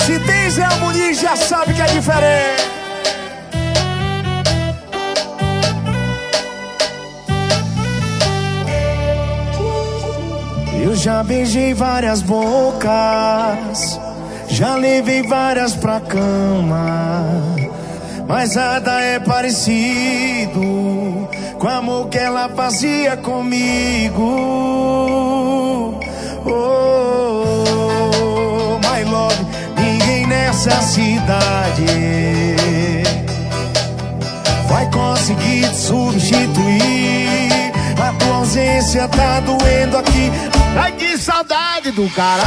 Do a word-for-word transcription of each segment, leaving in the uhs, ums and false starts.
Se tem Zé Muniz, já sabe que é diferente. Eu já beijei várias bocas, já levei várias pra cama, mas nada é parecido com o amor que ela fazia comigo. Oh, my love, ninguém nessa cidade vai conseguir te substituir. A tua ausência tá doendo aqui. Ai, que saudade do caralho,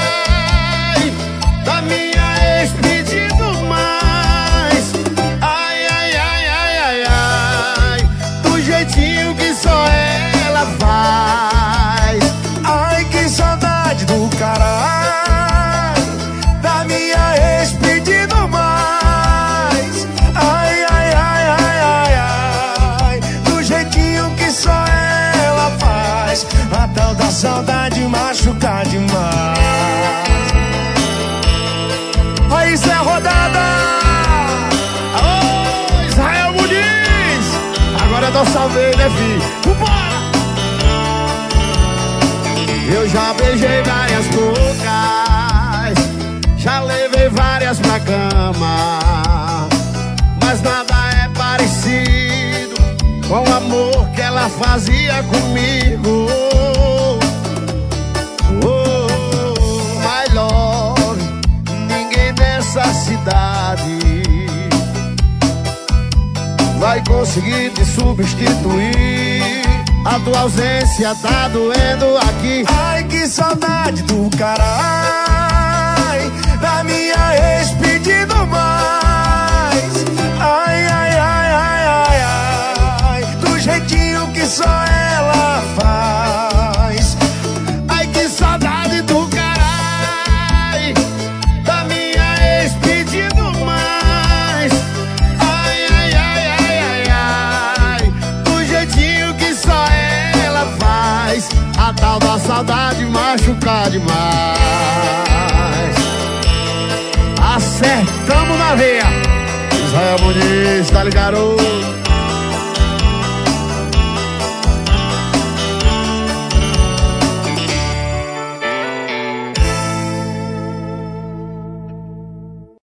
da minha ex pedindo mais. Ai, ai, ai, ai, ai, ai, do jeitinho que só ela faz. Ai, que saudade do caralho, da minha ex pedindo mais. Ai, ai, ai, ai, ai, ai, do jeitinho que só ela faz. A tal da saudade machuca demais. Aí, Zé Rodada! Alô, Israel Muniz! Agora é nossa vez, né, filho? Vambora! Eu já beijei várias bocas, já levei várias pra cama, mas nada é parecido com o amor que ela fazia comigo. Oh, my love, ninguém nessa cidade vai conseguir te substituir. A tua ausência tá doendo aqui. Ai, que saudade do caralho, da minha ex pedindo mais. Ai, ai, ai, ai, ai, ai, do jeitinho que só ela faz. Ai, que saudade do caralho, da minha ex pedindo mais. Ai, ai, ai, ai, ai, ai, do jeitinho que só ela faz. A tal da saudade machuca demais. Acertamos na veia. Israel Muniz, tá ligado?